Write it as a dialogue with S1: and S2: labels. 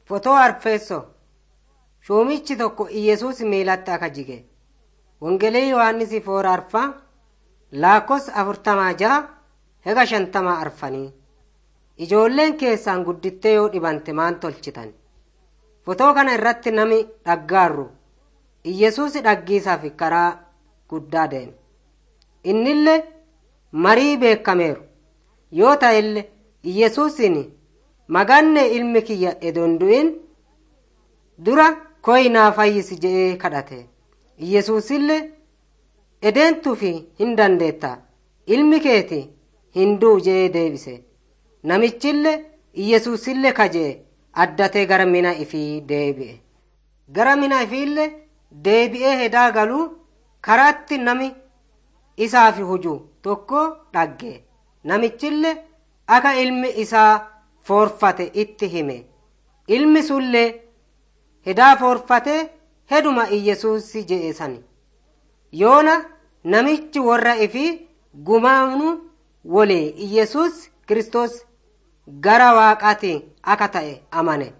S1: Fotoo arfeesso shoomichi tokko Iyesuus miilatti akka jige. Wangelee Yohaannisi foora arfa laakos 46 hega 50 arfanii. Ijoolleen keessaan guddittee yoo dhibante maan tolchitan. Fotoo kana irratti nami dhaggaarru Iyesuus dhaggiisaaf karaa guddaa deeme. Innillee marii beekameeru yoo ta'ellee Iyesuusin maganne ilmi kiyya edondu'in dura koyinaa fayyisi jedhee kadhate. Iyesuusillee edeentuufi hin dandeetta ilmi keeti hinduu jedhee deebise. Namichillee Iyesuusillee kajee addatee gara mina ifii deebi'e. Gara mina ifiillee deebi'ee hedaa galuu karaatti nami isaafi hujuu tokko dhagge. Namichillee akka ilmi isaa foorfate itti hime. Ilmi sullee hedaa foorfate heduma Iyesuus je'esani. Yoona namichi warra ifii gumaanu wolee Iyesuus Kristos gara waaqaatiin akka ta'e amane.